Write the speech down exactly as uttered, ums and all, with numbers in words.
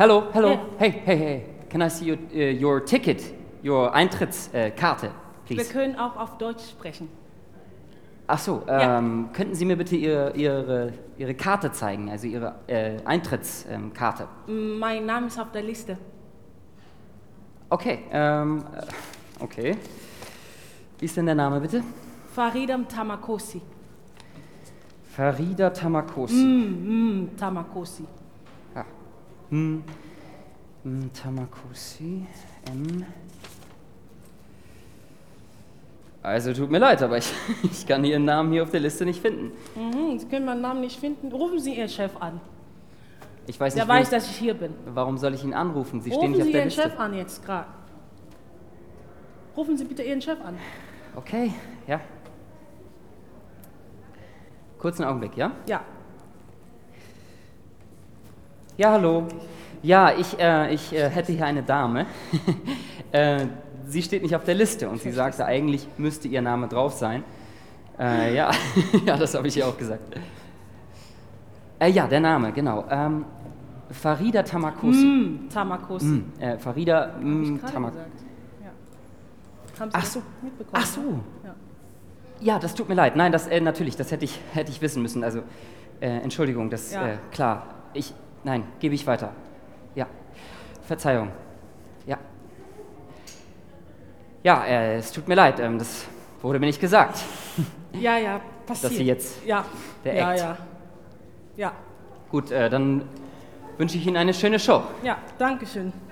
Hello, hello. Yeah. Hey, hey, hey. Can I see your, uh, your ticket, your Eintrittskarte, Wir please? können auch auf Deutsch sprechen. Ach so, Ja. ähm, könnten Sie mir bitte Ihre, Ihre, Ihre Karte zeigen, also Ihre äh, Eintrittskarte? Mein Name ist auf der Liste. Okay, ähm, äh, okay. Wie ist denn der Name, bitte? Faridam Tamakosi. Farida Tamakosi. Mm, mm, Tamakosi. Ja. Hm. Hm, Tamakosi. M. Also tut mir leid, aber ich, ich kann Ihren Namen hier auf der Liste nicht finden. Mhm, Sie können meinen Namen nicht finden. Rufen Sie Ihren Chef an. Ich weiß Der nicht, weiß, wo, dass ich hier bin. warum soll ich ihn anrufen? Sie stehen Rufen nicht auf Sie der Ihren Liste. Chef an jetzt gerade. Rufen Sie bitte Ihren Chef an. Okay, ja. Kurzen Augenblick, ja? Ja. Ja, hallo. Ja, ich, äh, ich äh, hätte hier eine Dame. äh, sie steht nicht auf der Liste und sie sagte, eigentlich müsste ihr Name drauf sein. Äh, ja, ja, das habe ich ihr auch gesagt. Äh, ja, der Name, genau. Ähm, Farida Tamakosi. Mm, Tamakosi. Mm, äh, Farida Hab ich mm, gerade Tamakosi. gesagt. Ja. Haben Sie Ach das so. mitbekommen? Ach so. Ja. Ja, das tut mir leid. Nein, das äh, natürlich, das hätte ich, hätte ich wissen müssen. Also, äh, Entschuldigung, das, Ja. äh, klar. Ich, nein, gebe ich weiter. Ja, Verzeihung. Ja. Ja, äh, es tut mir leid, ähm, das wurde mir nicht gesagt. Ja, ja, passiert. Dass Sie jetzt ja. der ja, Act. ja. Ja, Gut, äh, dann wünsche ich Ihnen eine schöne Show. ja, danke schön.